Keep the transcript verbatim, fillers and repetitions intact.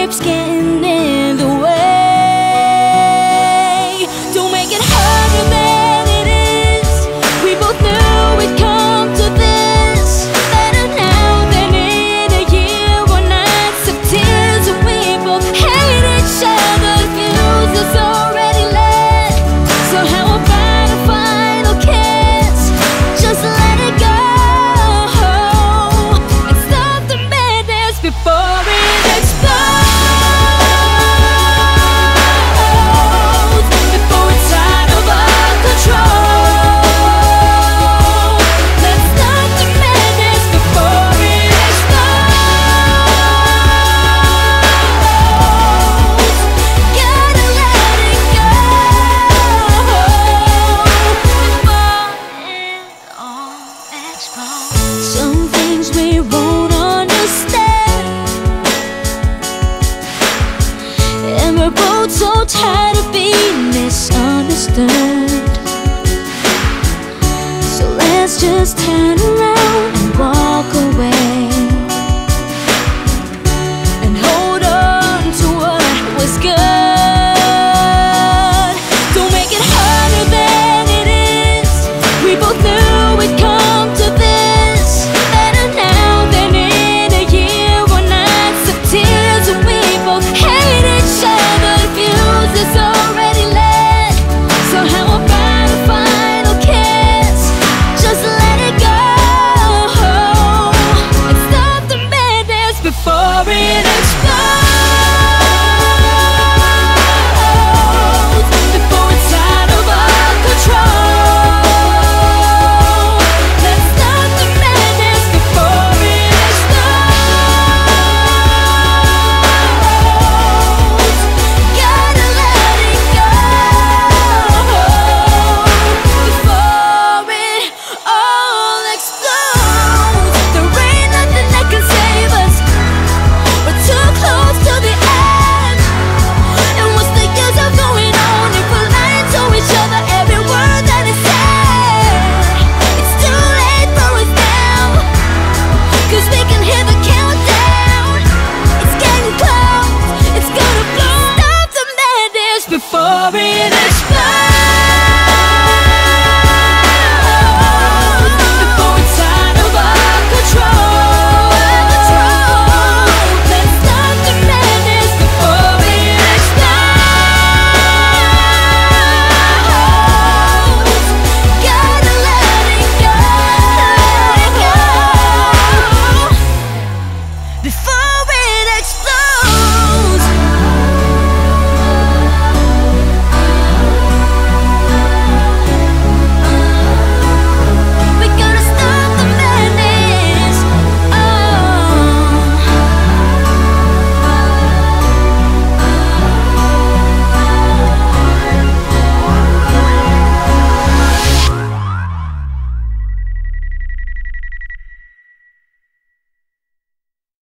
keeps getting in the way. Don't make it harder than it is. We both knew we'd come to this. Better now than in a year or nights of tears. We both hate each other. Fuse is already lit. So how about a final kiss? Just let it go and stop the madness before it explodes. Before it's out of our control. Let's stop the madness before it explodes. Gotta let it go before it all explodes. Some things we won't understand, and we're both so tired of being misunderstood. So let's just turn around